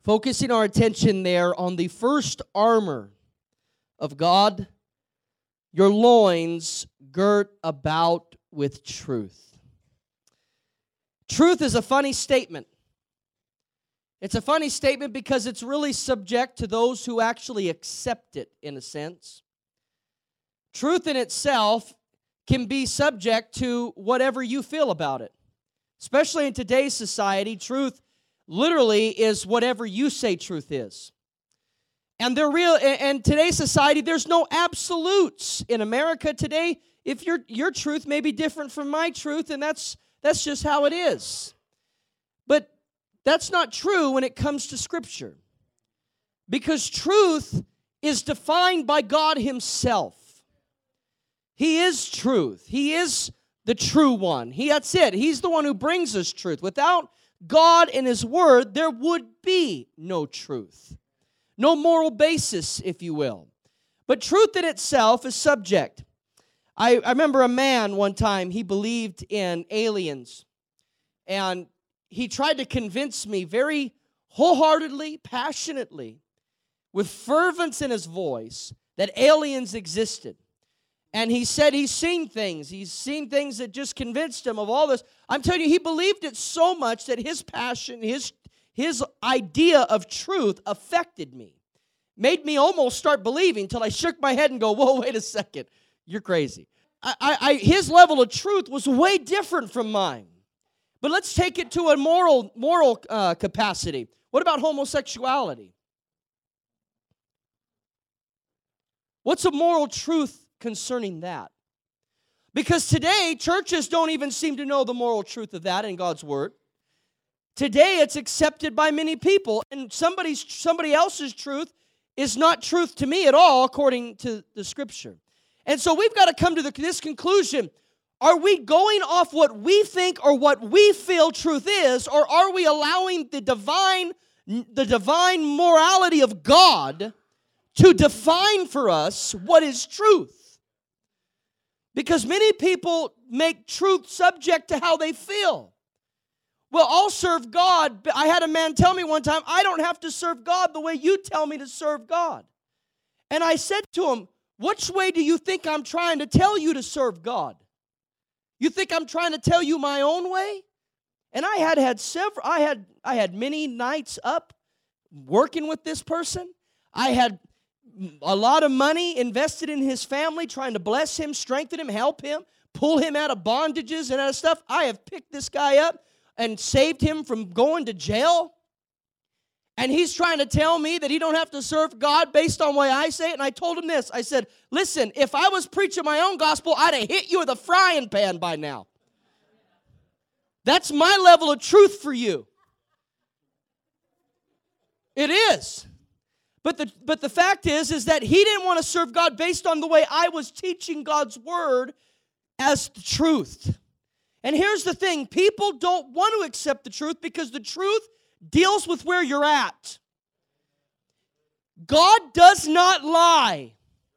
Focusing our attention there on the first armor of God, your loins girt about with truth. Truth is a funny statement. It's a funny statement because it's really subject to those who actually accept it, in a sense. Truth in itself can be subject to whatever you feel about it. Especially in today's society, truth literally is whatever you say truth is. And in today's society, there's no absolutes. In America today, if your truth may be different from my truth, and that's just how it is. But that's not true when it comes to Scripture. Because truth is defined by God Himself. He is truth. He is the true one. That's it. He's the one who brings us truth. Without God and His Word, there would be no truth. No moral basis, if you will. But truth in itself is subject. I remember a man one time, he believed in aliens. And he tried to convince me very wholeheartedly, passionately, with fervence in his voice, that aliens existed. And he said he's seen things. He's seen things that just convinced him of all this. I'm telling you, he believed it so much that his passion, his idea of truth affected me. Made me almost start believing until I shook my head and go, whoa, wait a second. You're crazy. His level of truth was way different from mine. But let's take it to a moral capacity. What about homosexuality? What's a moral truth concerning that? Because today, churches don't even seem to know the moral truth of that in God's Word. Today, it's accepted by many people, and somebody else's truth is not truth to me at all, according to the Scripture. And so we've got to come to this conclusion. Are we going off what we think or what we feel truth is, or are we allowing the divine morality of God to define for us what is truth? Because many people make truth subject to how they feel. Well, I'll serve God. I had a man tell me one time, I don't have to serve God the way you tell me to serve God. And I said to him, which way do you think I'm trying to tell you to serve God? You think I'm trying to tell you my own way? And I had many nights up working with this person. I had a lot of money invested in his family, trying to bless him, strengthen him, help him, pull him out of bondages and out of stuff. I have picked this guy up and saved him from going to jail. And he's trying to tell me that he don't have to serve God based on the way I say it. And I told him this. I said, listen, if I was preaching my own gospel, I'd have hit you with a frying pan by now. That's my level of truth for you. It is. But the fact is that he didn't want to serve God based on the way I was teaching God's Word as the truth. And here's the thing. People don't want to accept the truth because the truth deals with where you're at. God does not lie.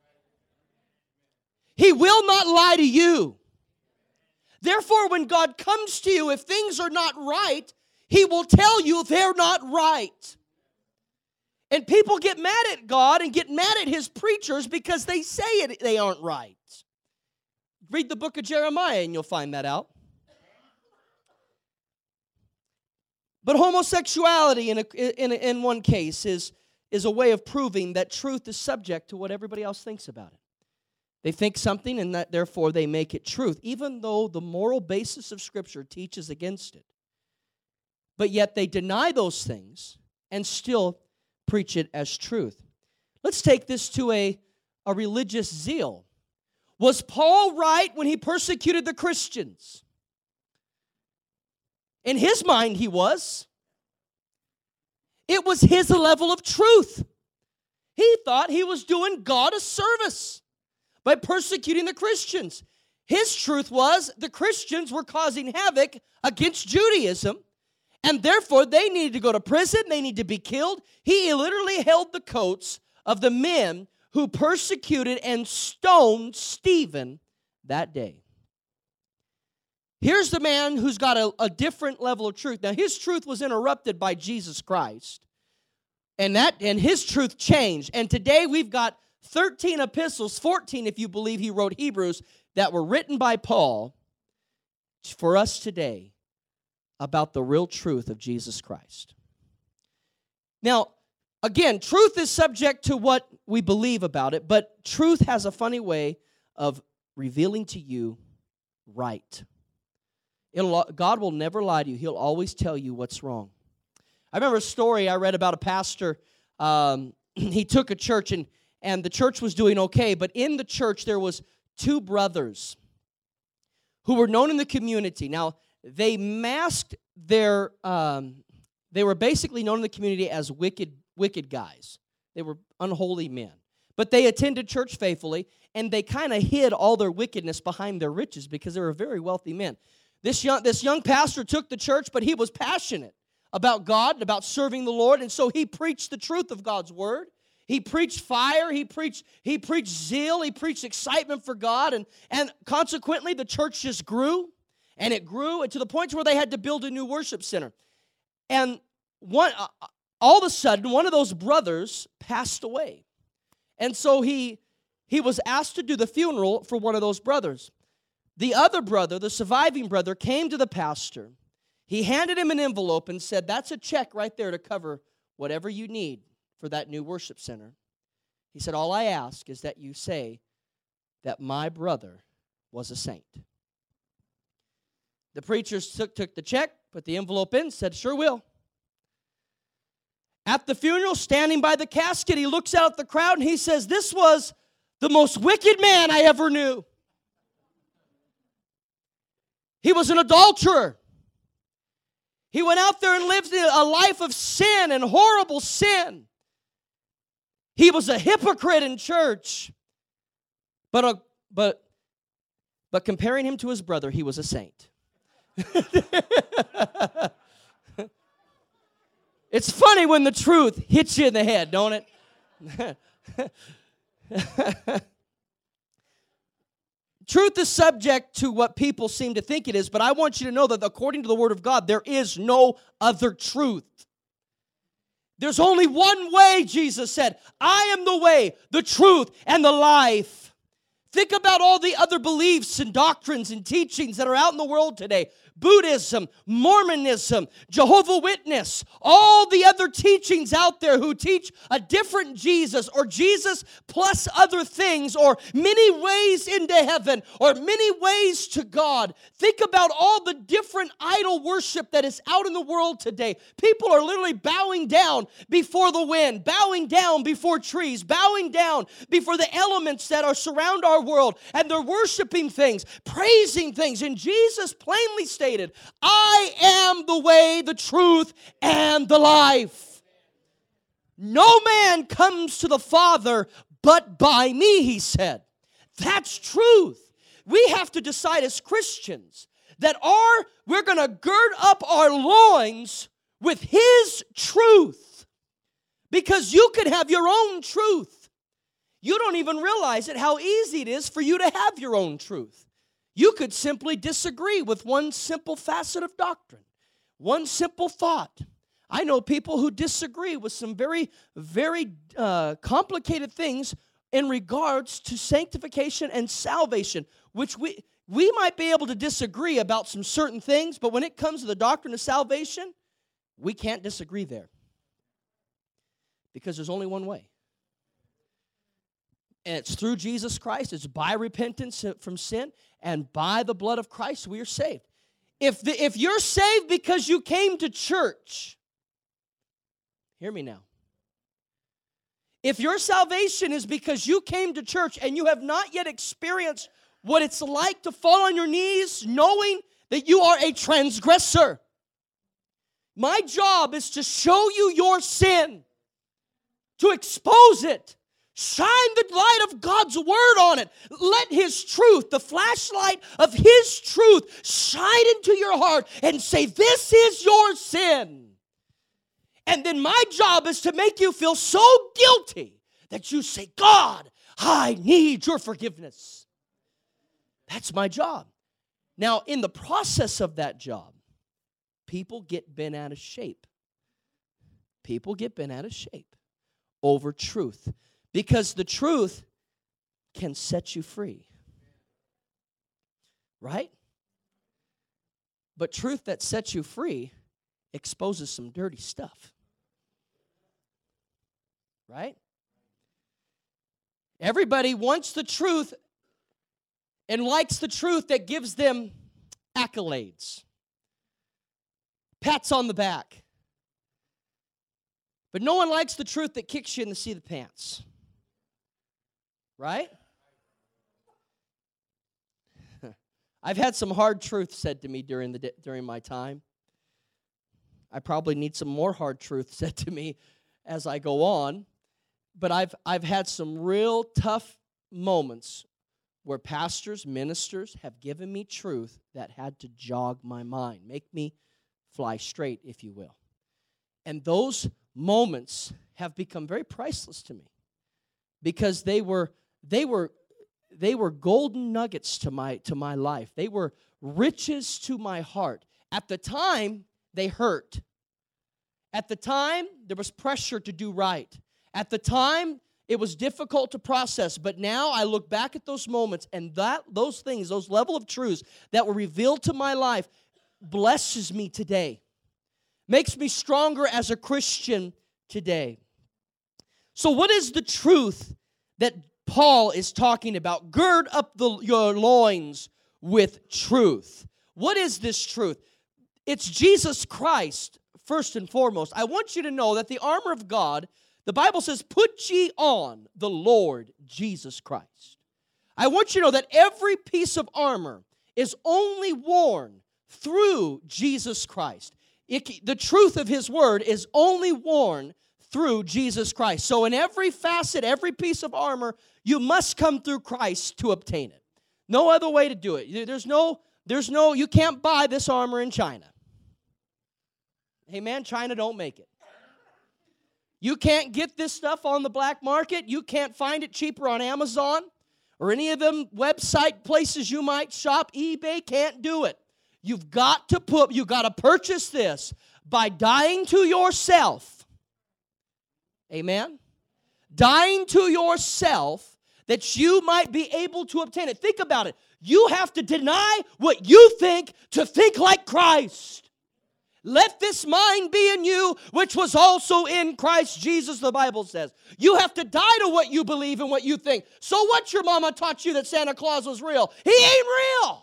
He will not lie to you. Therefore, when God comes to you, if things are not right, He will tell you they're not right. And people get mad at God and get mad at His preachers because they say they aren't right. Read the book of Jeremiah and you'll find that out. But homosexuality in one case is a way of proving that truth is subject to what everybody else thinks about it. They think something and that therefore they make it truth, even though the moral basis of Scripture teaches against it. But yet they deny those things and still preach it as truth. Let's take this to a religious zeal. Was Paul right when he persecuted the Christians? In his mind, he was. It was his level of truth. He thought he was doing God a service by persecuting the Christians. His truth was the Christians were causing havoc against Judaism, and therefore they needed to go to prison, they needed to be killed. He literally held the coats of the men who persecuted and stoned Stephen that day. Here's the man who's got a different level of truth. Now, his truth was interrupted by Jesus Christ, And his truth changed. And today we've got 13 epistles, 14 if you believe he wrote Hebrews, that were written by Paul for us today about the real truth of Jesus Christ. Now, again, truth is subject to what we believe about it, but truth has a funny way of revealing to you right. God will never lie to you. He'll always tell you what's wrong. I remember a story I read about a pastor. He took a church, and the church was doing okay, but in the church there was two brothers who were known in the community. Now, they masked their, they were basically known in the community as wicked guys. They were unholy men. But they attended church faithfully, and they kind of hid all their wickedness behind their riches because they were very wealthy men. This young pastor took the church, but he was passionate about God and about serving the Lord, and so he preached the truth of God's word. He preached fire, he preached zeal, he preached excitement for God, and consequently the church just grew, and it grew to the point where they had to build a new worship center. And all of a sudden, one of those brothers passed away. And so he was asked to do the funeral for one of those brothers. The other brother, the surviving brother, came to the pastor. He handed him an envelope and said, "That's a check right there to cover whatever you need for that new worship center." He said, "All I ask is that you say that my brother was a saint." The preacher took the check, put the envelope in, said, "Sure will." At the funeral, standing by the casket, he looks out at the crowd and he says, "This was the most wicked man I ever knew. He was an adulterer. He went out there and lived a life of sin and horrible sin. He was a hypocrite in church. But comparing him to his brother, he was a saint." It's funny when the truth hits you in the head, don't it? Truth is subject to what people seem to think it is, but I want you to know that according to the Word of God, there is no other truth. There's only one way, Jesus said. "I am the way, the truth, and the life." Think about all the other beliefs and doctrines and teachings that are out in the world today. Buddhism, Mormonism, Jehovah's Witness, all the other teachings out there who teach a different Jesus or Jesus plus other things or many ways into heaven or many ways to God. Think about all the different idol worship that is out in the world today. People are literally bowing down before the wind, bowing down before trees, bowing down before the elements that are surround our world, and they're worshiping things, praising things, and Jesus plainly stated, "I am the way, the truth, and the life. No man comes to the Father but by me," he said. That's truth. We have to decide as Christians that we're going to gird up our loins with His truth. Because you could have your own truth. You don't even realize it, how easy it is for you to have your own truth. You could simply disagree with one simple facet of doctrine, one simple thought. I know people who disagree with some very, very complicated things in regards to sanctification and salvation, which we might be able to disagree about some certain things, but when it comes to the doctrine of salvation, we can't disagree there. Because there's only one way. And it's through Jesus Christ. It's by repentance from sin, and by the blood of Christ we are saved. If you're saved because you came to church, hear me now. If your salvation is because you came to church and you have not yet experienced what it's like to fall on your knees knowing that you are a transgressor, my job is to show you your sin, to expose it. Shine the light of God's word on it. Let His truth, the flashlight of His truth, shine into your heart and say, "This is your sin." And then my job is to make you feel so guilty that you say, "God, I need your forgiveness." That's my job. Now, in the process of that job, people get bent out of shape. People get bent out of shape. over truth. Because the truth can set you free. Right? But truth that sets you free exposes some dirty stuff. Right? Everybody wants the truth and likes the truth that gives them accolades, pats on the back. But no one likes the truth that kicks you in the seat of the pants. Right? I've had some hard truth said to me during my time. I probably need some more hard truth said to me as I go on. But I've had some real tough moments where pastors, ministers have given me truth that had to jog my mind, make me fly straight, if you will. And those moments have become very priceless to me because they were golden nuggets to my life. They were riches to my heart. At the time, they hurt. At the time, there was pressure to do right. At the time, it was difficult to process, but now I look back at those moments and those things, those level of truths that were revealed to my life blesses me today. Makes me stronger as a Christian today. So what is the truth that Paul is talking about? Gird up your loins with truth. What is this truth? It's Jesus Christ, first and foremost. I want you to know that the armor of God, the Bible says, put ye on the Lord Jesus Christ. I want you to know that every piece of armor is only worn through Jesus Christ. The truth of His Word is only worn through Jesus Christ. So in every facet, every piece of armor, you must come through Christ to obtain it. No other way to do it. You can't buy this armor in China. Amen? China don't make it. You can't get this stuff on the black market. You can't find it cheaper on Amazon or any of them website places you might shop. eBay can't do it. You've got to purchase this by dying to yourself. Amen? Dying to yourself that you might be able to obtain it. Think about it. You have to deny what you think to think like Christ. Let this mind be in you, which was also in Christ Jesus, the Bible says. You have to die to what you believe and what you think. So what your mama taught you that Santa Claus was real? He ain't real.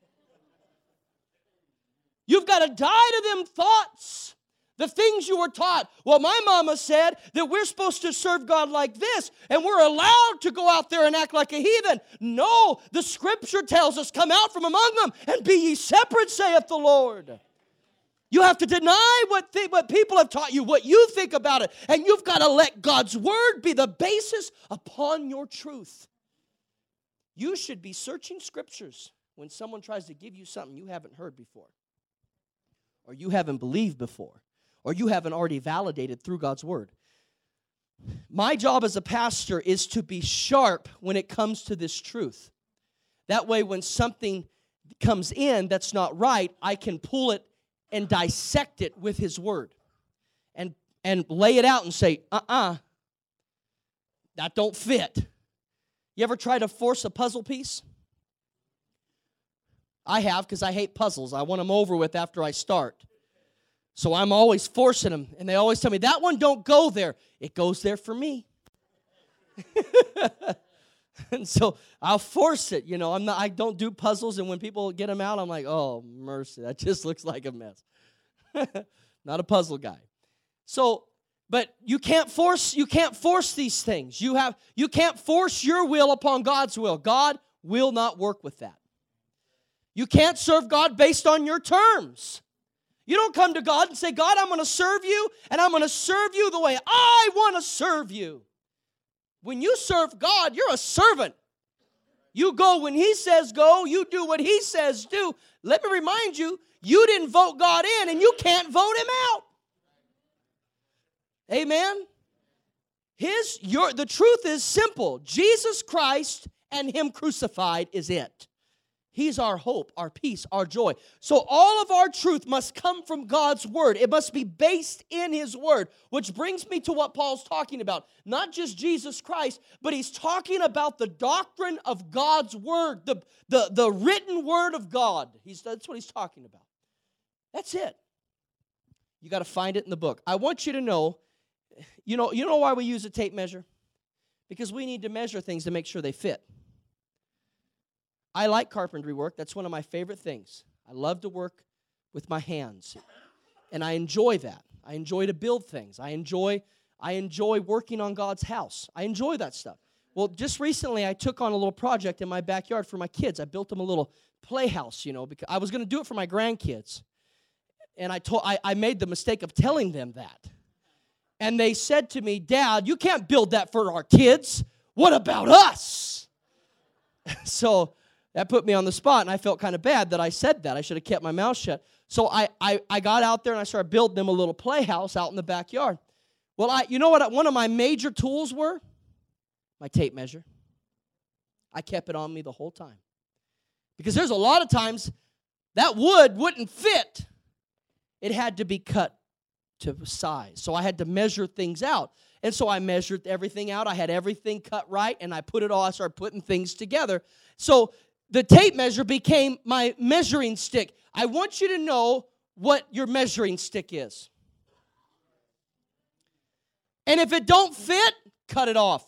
You've got to die to them thoughts, the things you were taught. Well, my mama said that we're supposed to serve God like this, and we're allowed to go out there and act like a heathen. No, the Scripture tells us, come out from among them and be ye separate, saith the Lord. You have to deny what people have taught you, what you think about it, and you've got to let God's Word be the basis upon your truth. You should be searching Scriptures when someone tries to give you something you haven't heard before, or you haven't believed before, or you haven't already validated through God's Word. My job as a pastor is to be sharp when it comes to this truth. That way, when something comes in that's not right, I can pull it and dissect it with His Word and lay it out and say, that don't fit. You ever try to force a puzzle piece? I have, because I hate puzzles. I want them over with after I start. So I'm always forcing them, and they always tell me, that one don't go there. It goes there for me. And so I'll force it. I don't do puzzles, and when people get them out, I'm like, oh, mercy, that just looks like a mess. Not a puzzle guy. So, but you can't force these things. You can't force your will upon God's will. God will not work with that. You can't serve God based on your terms. You don't come to God and say, God, I'm going to serve you, and I'm going to serve you the way I want to serve you. When you serve God, you're a servant. You go when He says go. You do what He says do. Let me remind you, you didn't vote God in, and you can't vote Him out. Amen? The truth is simple. Jesus Christ and Him crucified is it. He's our hope, our peace, our joy. So all of our truth must come from God's Word. It must be based in His Word, which brings me to what Paul's talking about. Not just Jesus Christ, but he's talking about the doctrine of God's Word, the written Word of God. That's what he's talking about. That's it. You got to find it in the book. I want you to know, you know why we use a tape measure? Because we need to measure things to make sure they fit. I like carpentry work. That's one of my favorite things. I love to work with my hands, and I enjoy that. I enjoy to build things. I enjoy working on God's house. I enjoy that stuff. Well, just recently I took on a little project in my backyard for my kids. I built them a little playhouse, because I was going to do it for my grandkids, and I made the mistake of telling them that, and they said to me, "Dad, you can't build that for our kids. What about us?" So that put me on the spot, and I felt kind of bad that I said that. I should have kept my mouth shut. So I got out there, and I started building them a little playhouse out in the backyard. Well, you know what one of my major tools were? My tape measure. I kept it on me the whole time. Because there's a lot of times that wood wouldn't fit. It had to be cut to size. So I had to measure things out. And so I measured everything out. I had everything cut right, and I started putting things together. So the tape measure became my measuring stick. I want you to know what your measuring stick is. And if it don't fit, cut it off.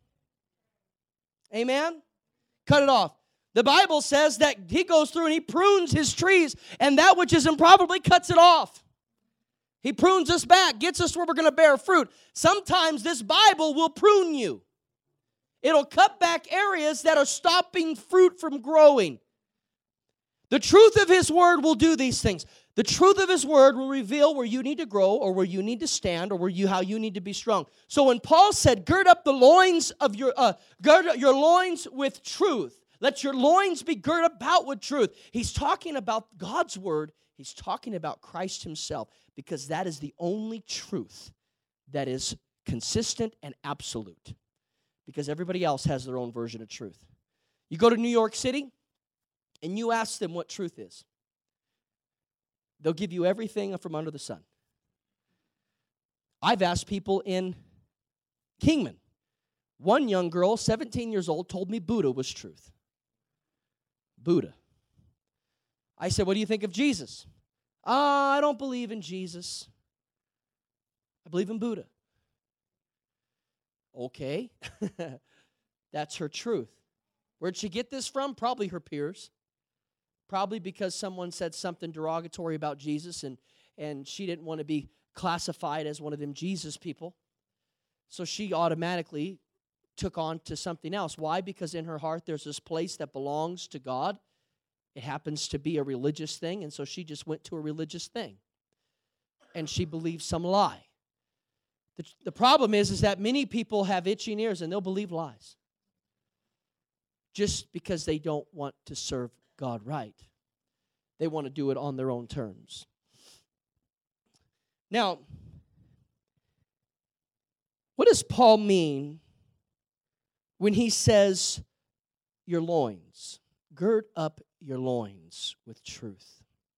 Amen? Cut it off. The Bible says that he goes through and he prunes his trees, and that which is improperly cuts it off. He prunes us back, gets us where we're going to bear fruit. Sometimes this Bible will prune you. It'll cut back areas that are stopping fruit from growing. The truth of His Word will do these things. The truth of His Word will reveal where you need to grow, or where you need to stand, or how you need to be strong. So when Paul said, gird up the loins of gird your loins with truth. Let your loins be girt about with truth. He's talking about God's Word. He's talking about Christ Himself, because that is the only truth that is consistent and absolute. Because everybody else has their own version of truth. You go to New York City, and you ask them what truth is. They'll give you everything from under the sun. I've asked people in Kingman. One young girl, 17 years old, told me Buddha was truth. Buddha. I said, what do you think of Jesus? I don't believe in Jesus. I believe in Buddha. Okay. That's her truth. Where'd she get this from? Probably her peers. Probably because someone said something derogatory about Jesus, and she didn't want to be classified as one of them Jesus people. So she automatically took on to something else. Why? Because in her heart there's this place that belongs to God. It happens to be a religious thing, and so she just went to a religious thing. And she believed some lie. The problem is that many people have itching ears, and they'll believe lies. Just because they don't want to serve God right. They want to do it on their own terms. Now, what does Paul mean when he says your loins? Gird up your loins with truth.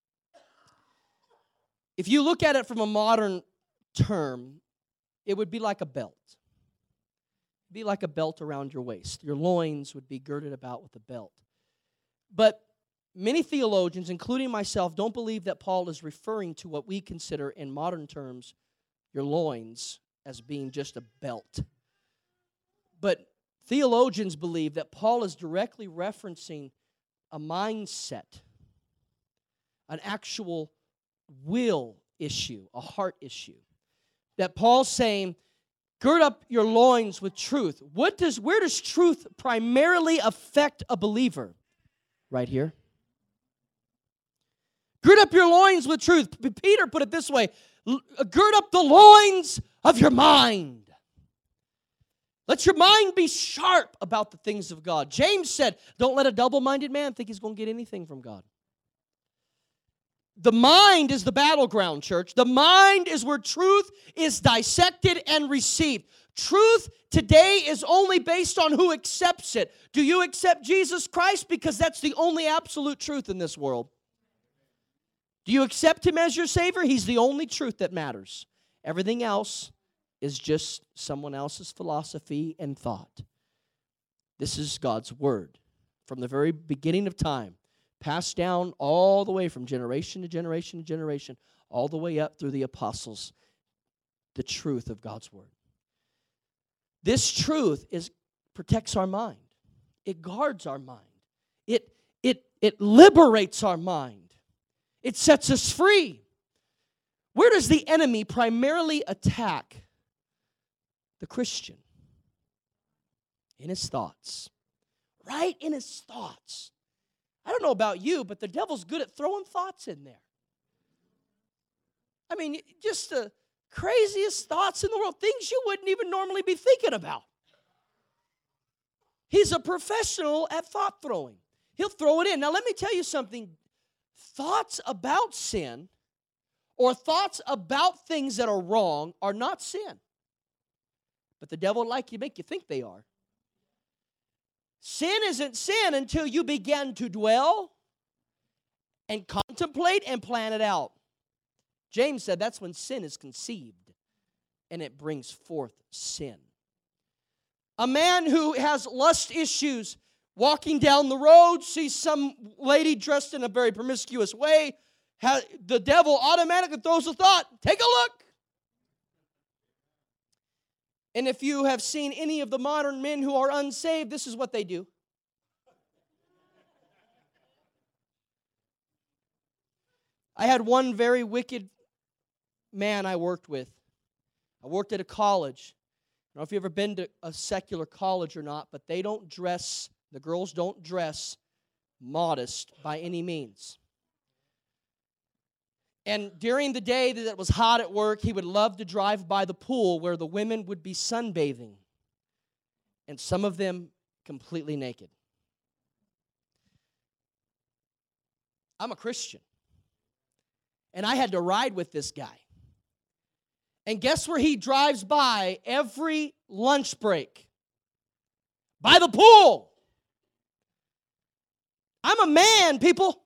If you look at it from a modern term, it would be like a belt. It'd be like a belt around your waist. Your loins would be girded about with a belt. But many theologians, including myself, don't believe that Paul is referring to what we consider in modern terms your loins as being just a belt. But theologians believe that Paul is directly referencing a mindset, an actual will issue, a heart issue. That Paul's saying, gird up your loins with truth. Where does truth primarily affect a believer? Right here. Gird up your loins with truth. Peter put it this way, gird up the loins of your mind. Let your mind be sharp about the things of God. James said, don't let a double-minded man think he's going to get anything from God. The mind is the battleground, church. The mind is where truth is dissected and received. Truth today is only based on who accepts it. Do you accept Jesus Christ? Because that's the only absolute truth in this world. Do you accept Him as your Savior? He's the only truth that matters. Everything else is just someone else's philosophy and thought. This is God's Word from the very beginning of time, passed down all the way from generation to generation to generation, all the way up through the apostles, the truth of God's Word. This truth protects our mind. It guards our mind. It liberates our mind. It sets us free. Where does the enemy primarily attack the Christian? In his thoughts. Right in his thoughts. I don't know about you, but the devil's good at throwing thoughts in there. I mean, just the craziest thoughts in the world, things you wouldn't even normally be thinking about. He's a professional at thought throwing. He'll throw it in. Now, let me tell you something. Thoughts about sin or thoughts about things that are wrong are not sin. But the devil would make you think they are. Sin isn't sin until you begin to dwell and contemplate and plan it out. James said that's when sin is conceived and it brings forth sin. A man who has lust issues walking down the road, sees some lady dressed in a very promiscuous way, the devil automatically throws a thought, take a look. And if you have seen any of the modern men who are unsaved, this is what they do. I had one very wicked man I worked with. I worked at a college. I don't know if you've ever been to a secular college or not, but they don't dress, the girls don't dress modest by any means. And during the day that it was hot at work, he would love to drive by the pool where the women would be sunbathing. And some of them completely naked. I'm a Christian. And I had to ride with this guy. And guess where he drives by every lunch break? By the pool. I'm a man, people.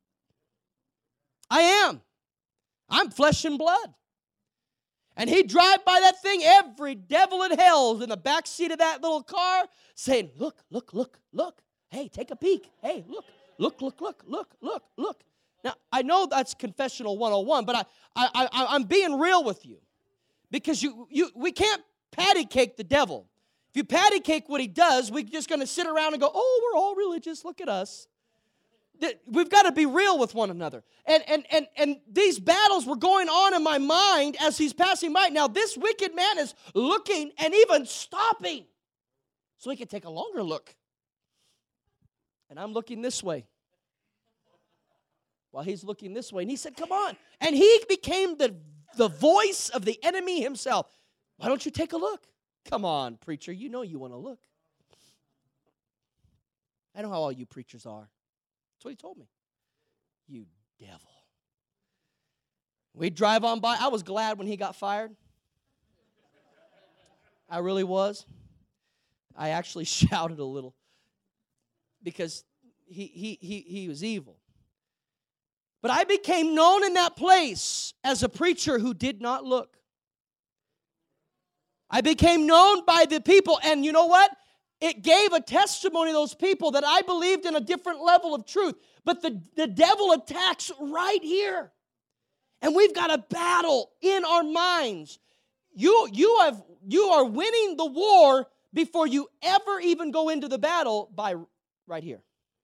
I am. I'm flesh and blood. And he'd drive by that thing, every devil in hell in the back seat of that little car, saying, look, look, look, look. Hey, take a peek. Hey, look, look, look, look, look, look, look. Now, I know that's confessional 101, but I'm being real with you. Because we can't patty cake the devil. If you patty cake what he does, we're just going to sit around and go, oh, we're all religious, look at us. We've got to be real with one another. And these battles were going on in my mind as he's passing by. Now, this wicked man is looking and even stopping so he can take a longer look. And I'm looking this way while he's looking this way. And he said, come on. And he became the voice of the enemy himself. Why don't you take a look? Come on, preacher. You know you want to look. I know how all you preachers are. That's what he told me. You devil. We'd drive on by. I was glad when he got fired. I really was. I actually shouted a little because he was evil. But I became known in that place as a preacher who did not look. I became known by the people, and you know what? It gave a testimony to those people that I believed in a different level of truth. But the devil attacks right here. And we've got a battle in our minds. You are winning the war before you ever even go into the battle by right here.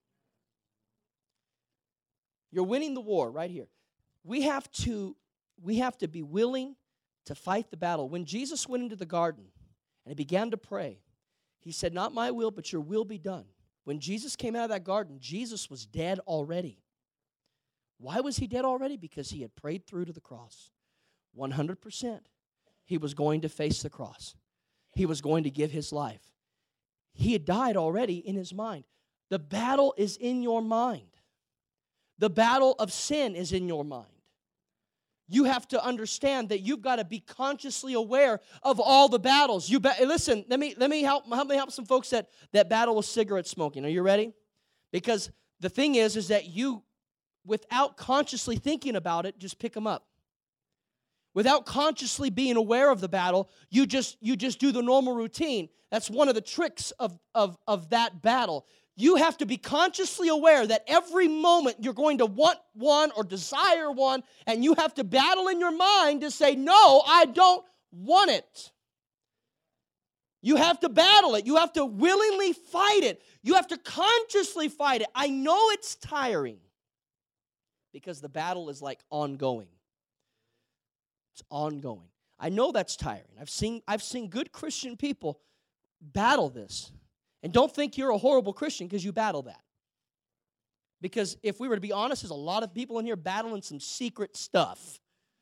You're winning the war right here. We have to be willing to fight the battle. When Jesus went into the garden and he began to pray, he said, not my will, but your will be done. When Jesus came out of that garden, Jesus was dead already. Why was he dead already? Because he had prayed through to the cross. 100%. He was going to face the cross. He was going to give his life. He had died already in his mind. The battle is in your mind. The battle of sin is in your mind. You have to understand that you've got to be consciously aware of all the battles. Listen, let me help some folks that battle with cigarette smoking. Are you ready? Because the thing is that you, without consciously thinking about it, just pick them up. Without consciously being aware of the battle, you just do the normal routine. That's one of the tricks of that battle. You have to be consciously aware that every moment you're going to want one or desire one, and you have to battle in your mind to say, no, I don't want it. You have to battle it. You have to willingly fight it. You have to consciously fight it. I know it's tiring because the battle is like ongoing. It's ongoing. I know that's tiring. I've seen good Christian people battle this. And don't think you're a horrible Christian because you battle that. Because if we were to be honest, there's a lot of people in here battling some secret stuff.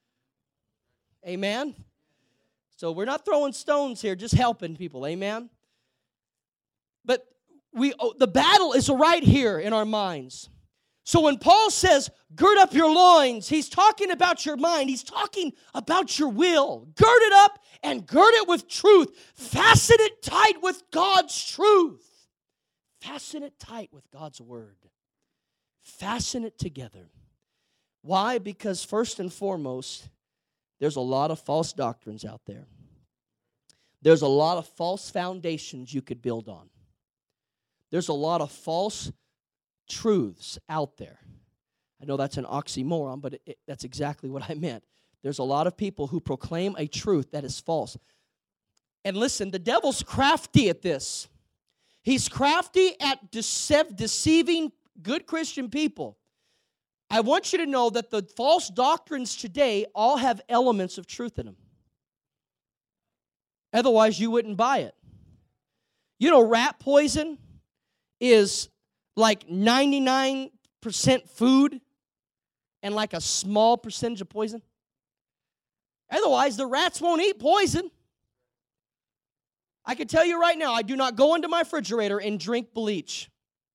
Amen? So we're not throwing stones here, just helping people. Amen? But the battle is right here in our minds. So when Paul says, gird up your loins, he's talking about your mind. He's talking about your will. Gird it up and gird it with truth. Fasten it tight with God's truth. Fasten it tight with God's word. Fasten it together. Why? Because first and foremost, there's a lot of false doctrines out there. There's a lot of false foundations you could build on. There's a lot of false truths out there. I know that's an oxymoron, but that's exactly what I meant. There's a lot of people who proclaim a truth that is false. And listen, the devil's crafty at this. He's crafty at deceiving good Christian people. I want you to know that the false doctrines today all have elements of truth in them. Otherwise, you wouldn't buy it. You know, rat poison is like 99% food and like a small percentage of poison. Otherwise, the rats won't eat poison. I can tell you right now, I do not go into my refrigerator and drink bleach.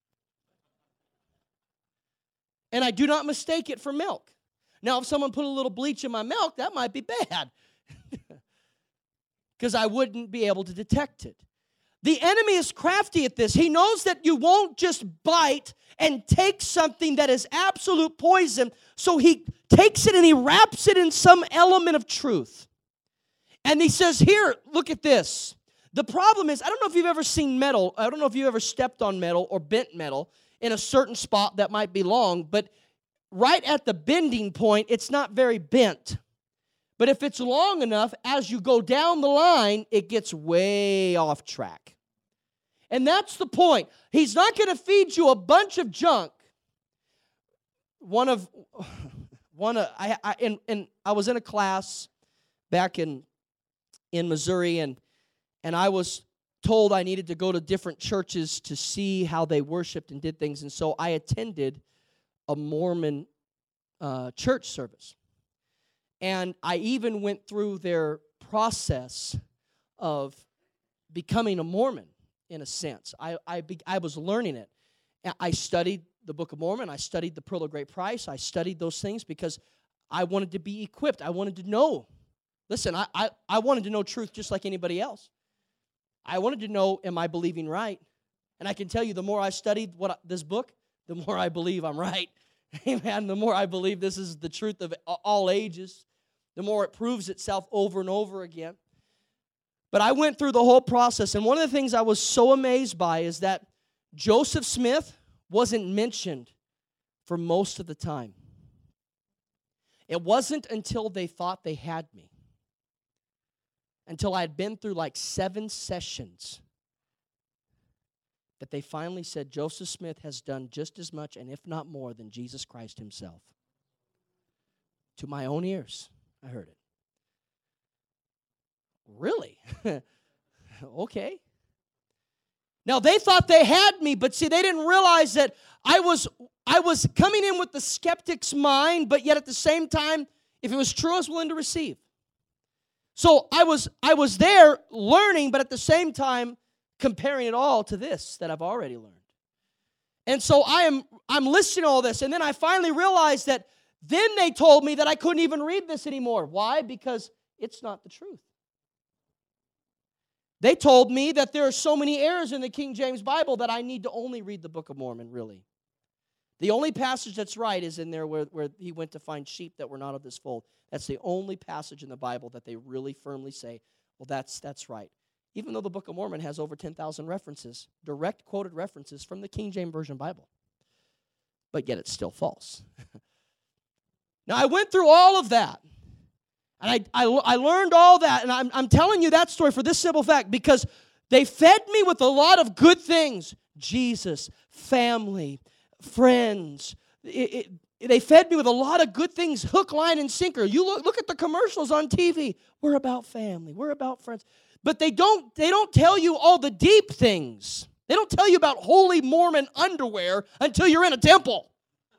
And I do not mistake it for milk. Now, if someone put a little bleach in my milk, that might be bad. Because I wouldn't be able to detect it. The enemy is crafty at this. He knows that you won't just bite and take something that is absolute poison, so he takes it and he wraps it in some element of truth. And he says, here, look at this. The problem is, I don't know if you've ever seen metal. I don't know if you've ever stepped on metal or bent metal in a certain spot that might be long, but right at the bending point, it's not very bent. But if it's long enough, as you go down the line, it gets way off track. And that's the point. He's not going to feed you a bunch of junk. I was in a class back in Missouri, and I was told I needed to go to different churches to see how they worshiped and did things. And so I attended a Mormon church service. And I even went through their process of becoming a Mormon, in a sense. I was learning it. I studied the Book of Mormon. I studied the Pearl of Great Price. I studied those things because I wanted to be equipped. I wanted to know. Listen, I wanted to know truth just like anybody else. I wanted to know, am I believing right? And I can tell you, the more I studied this book, the more I believe I'm right. Amen. The more I believe this is the truth of all ages, the more it proves itself over and over again. But I went through the whole process, and one of the things I was so amazed by is that Joseph Smith wasn't mentioned for most of the time. It wasn't until they thought they had me, until I had been through like 7 sessions, that they finally said, Joseph Smith has done just as much, and if not more, than Jesus Christ himself. To my own ears, I heard it. Really? Okay. Now, they thought they had me, but see, they didn't realize that I was coming in with the skeptic's mind, but yet at the same time, if it was true, I was willing to receive. So I was there learning, but at the same time, comparing it all to this that I've already learned. And so I'm listening to all this, and then I finally realized that then they told me that I couldn't even read this anymore. Why? Because it's not the truth. They told me that there are so many errors in the King James Bible that I need to only read the Book of Mormon, really. The only passage that's right is in there where he went to find sheep that were not of this fold. That's the only passage in the Bible that they really firmly say, well, that's right. Even though the Book of Mormon has over 10,000 references, direct quoted references from the King James Version Bible. But yet it's still false. Now, I went through all of that. And I learned all that. And I'm telling you that story for this simple fact, because they fed me with a lot of good things. Jesus, family, friends. They fed me with a lot of good things, hook, line, and sinker. You look at the commercials on TV. We're about family. We're about friends. But they don't tell you all the deep things. They don't tell you about holy Mormon underwear until you're in a temple.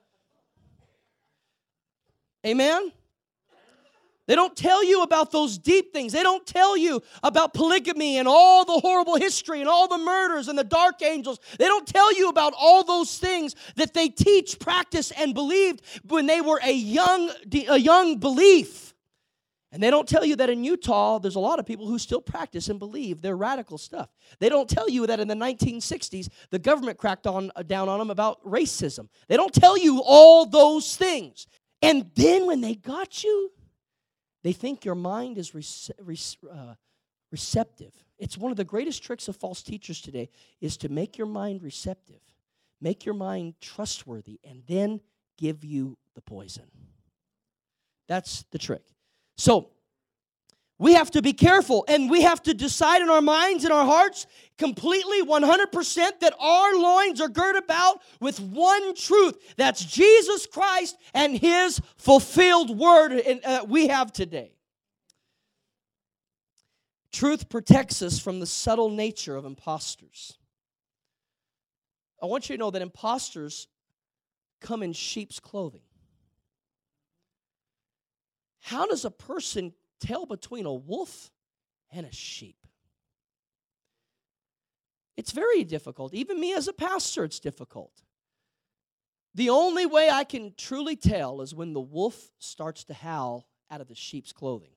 Amen? They don't tell you about those deep things. They don't tell you about polygamy and all the horrible history and all the murders and the dark angels. They don't tell you about all those things that they teach, practice, and believed when they were a young belief. And they don't tell you that in Utah, there's a lot of people who still practice and believe their radical stuff. They don't tell you that in the 1960s, the government cracked down on them about racism. They don't tell you all those things. And then when they got you, they think your mind is receptive. It's one of the greatest tricks of false teachers today is to make your mind receptive, make your mind trustworthy, and then give you the poison. That's the trick. So we have to be careful, and we have to decide in our minds and our hearts completely 100% that our loins are girt about with one truth. That's Jesus Christ and His fulfilled word we have today. Truth protects us from the subtle nature of imposters. I want you to know that imposters come in sheep's clothing. How does a person tell between a wolf and a sheep? It's very difficult. Even me as a pastor, it's difficult. The only way I can truly tell is when the wolf starts to howl out of the sheep's clothing.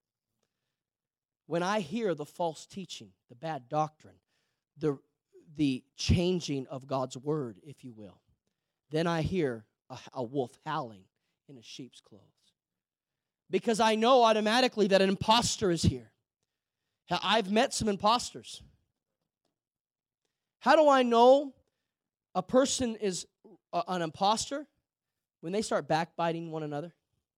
When I hear the false teaching, the bad doctrine, the changing of God's word, if you will, then I hear a wolf howling in a sheep's clothes. Because I know automatically that an imposter is here. I've met some imposters. How do I know a person is an imposter? When they start backbiting one another.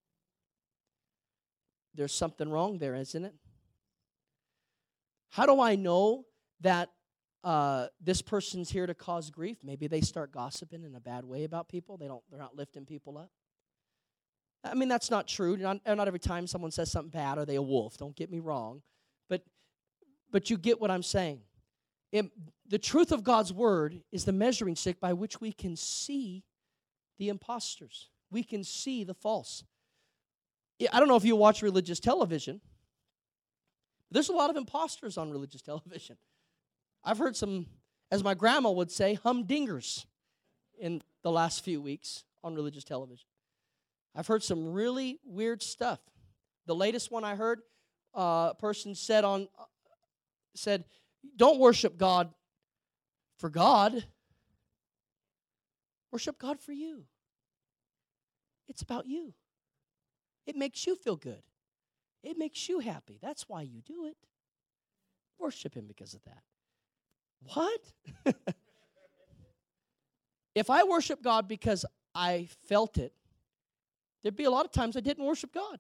There's something wrong there, isn't it? How do I know that this person's here to cause grief? Maybe they start gossiping in a bad way about people. They're not lifting people up. I mean, that's not true. Not every time someone says something bad are they a wolf. Don't get me wrong. But you get what I'm saying. The truth of God's word is the measuring stick by which we can see the imposters. We can see the false. I don't know if you watch religious television. There's a lot of imposters on religious television. I've heard some, as my grandma would say, humdingers in the last few weeks on religious television. I've heard some really weird stuff. The latest one I heard, a person said, don't worship God for God. Worship God for you. It's about you. It makes you feel good. It makes you happy. That's why you do it. Worship Him because of that. What? If I worship God because I felt it, there'd be a lot of times I didn't worship God.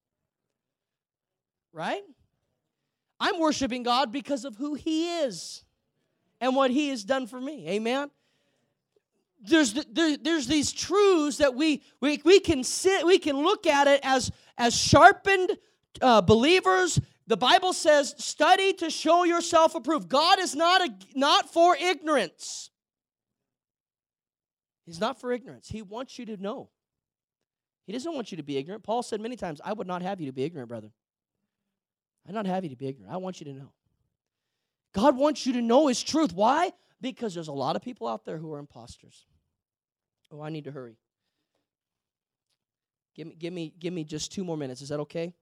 Right? I'm worshiping God because of who He is and what He has done for me. Amen? There's these truths that we can look at it as sharpened believers. The Bible says, study to show yourself approved. God is not for ignorance. He's not for ignorance. He wants you to know. He doesn't want you to be ignorant. Paul said many times, I would not have you to be ignorant, brother. I'd not have you to be ignorant. I want you to know. God wants you to know His truth. Why? Because there's a lot of people out there who are imposters. Oh, I need to hurry. Give me just 2 more minutes. Is that okay?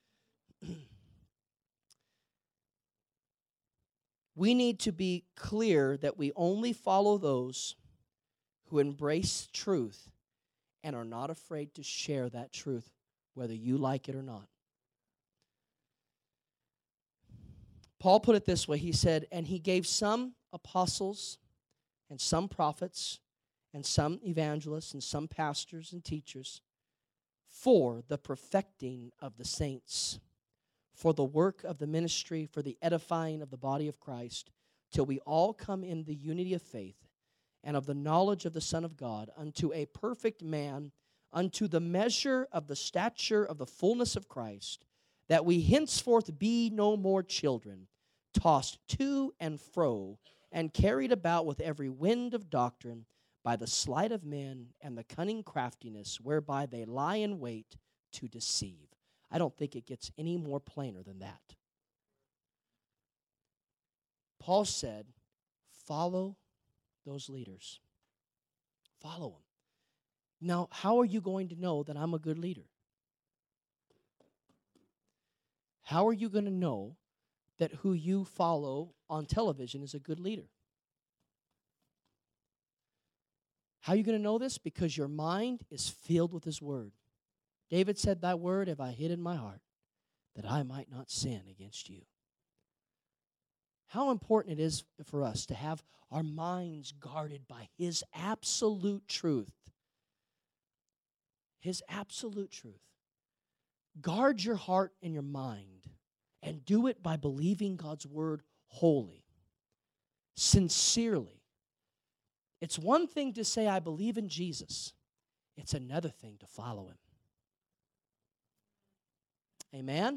We need to be clear that we only follow those who embrace truth and are not afraid to share that truth, whether you like it or not. Paul put it this way. He said, and he gave some apostles and some prophets and some evangelists and some pastors and teachers for the perfecting of the saints, for the work of the ministry, for the edifying of the body of Christ, till we all come in the unity of faith and of the knowledge of the Son of God, unto a perfect man, unto the measure of the stature of the fullness of Christ, that we henceforth be no more children, tossed to and fro, and carried about with every wind of doctrine, by the sleight of men and the cunning craftiness whereby they lie in wait to deceive. I don't think it gets any more plainer than that. Paul said, follow those leaders. Follow them. Now, how are you going to know that I'm a good leader? How are you going to know that who you follow on television is a good leader? How are you going to know this? Because your mind is filled with His Word. David said, thy word have I hid in my heart, that I might not sin against you. How important it is for us to have our minds guarded by His absolute truth. His absolute truth. Guard your heart and your mind, and do it by believing God's Word wholly, sincerely. It's one thing to say, I believe in Jesus. It's another thing to follow Him. Amen?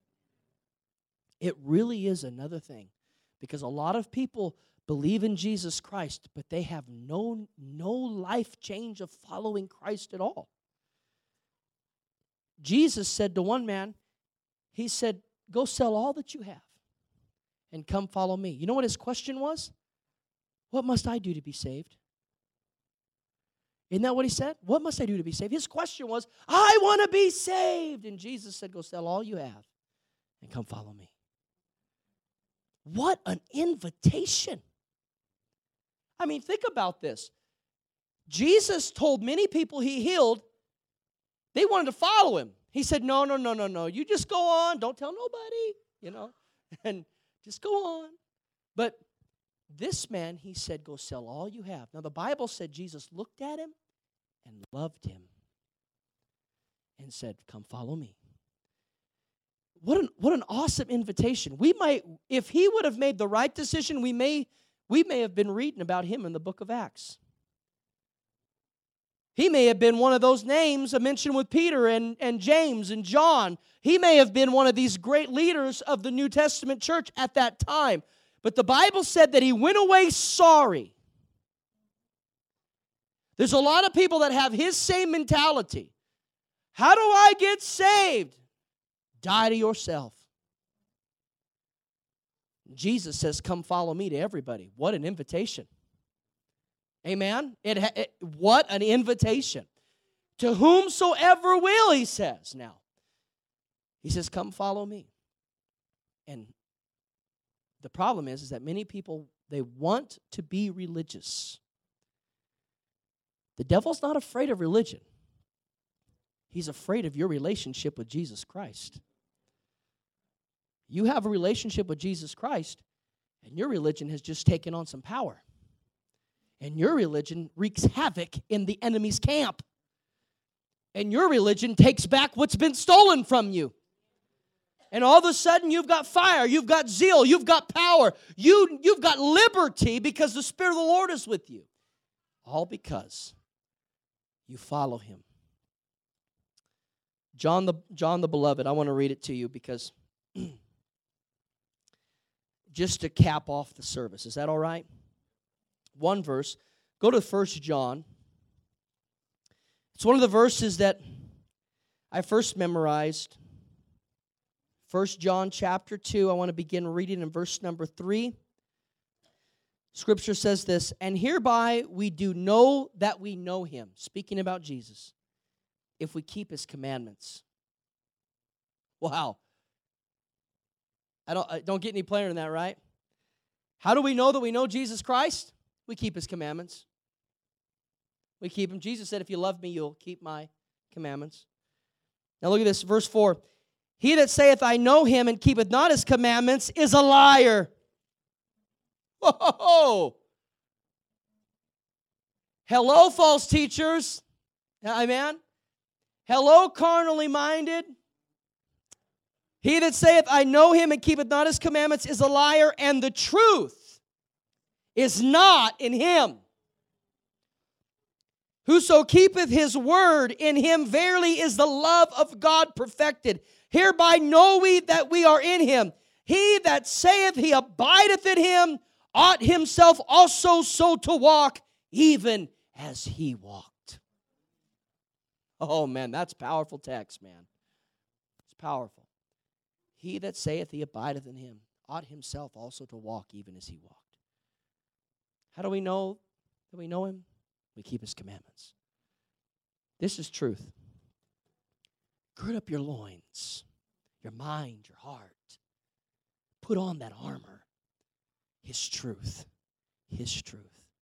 It really is another thing. Because a lot of people believe in Jesus Christ, but they have no life change of following Christ at all. Jesus said to one man, He said, go sell all that you have and come follow me. You know what his question was? What must I do to be saved? Isn't that what he said? What must I do to be saved? His question was, I want to be saved. And Jesus said, go sell all you have and come follow me. What an invitation. I mean, think about this. Jesus told many people He healed, they wanted to follow Him. He said, no. You just go on. Don't tell nobody, and just go on. But this man, He said, go sell all you have. Now, the Bible said Jesus looked at him and loved him and said, come follow me. What an awesome invitation. We might, if he would have made the right decision, we may have been reading about him in the book of Acts. He may have been one of those names mentioned with Peter and James and John. He may have been one of these great leaders of the New Testament church at that time. But the Bible said that he went away sorry. There's a lot of people that have his same mentality. How do I get saved? Die to yourself. Jesus says, come follow me to everybody. What an invitation. Amen? What an invitation. To whomsoever will, He says now. He says, come follow me. And the problem is that many people, they want to be religious. The devil's not afraid of religion. He's afraid of your relationship with Jesus Christ. You have a relationship with Jesus Christ, and your religion has just taken on some power. And your religion wreaks havoc in the enemy's camp. And your religion takes back what's been stolen from you. And all of a sudden, you've got fire, you've got zeal, you've got power, you've got liberty because the Spirit of the Lord is with you. All because you follow Him. John the Beloved, I want to read it to you because just to cap off the service. Is that all right? One verse. Go to 1 John. It's one of the verses that I first memorized. 1 John chapter 2, I want to begin reading in verse number 3. Scripture says this, and hereby we do know that we know him, speaking about Jesus, if we keep his commandments. Wow. I don't get any plainer than that, right? How do we know that we know Jesus Christ? We keep his commandments. We keep him. Jesus said, if you love me, you'll keep my commandments. Now look at this, verse 4. He that saith, I know him, and keepeth not his commandments, is a liar. Whoa! Hello, false teachers. Amen? Hello, carnally minded. He that saith, I know him, and keepeth not his commandments, is a liar, and the truth is not in him. Whoso keepeth his word, in him verily is the love of God perfected. Hereby know we that we are in him. He that saith he abideth in him ought himself also so to walk, even as he walked. Oh, man, that's powerful text, man. It's powerful. He that saith he abideth in him ought himself also to walk, even as he walked. How do we know that we know him? We keep his commandments. This is truth. Gird up your loins, your mind, your heart. Put on that armor. His truth. His truth.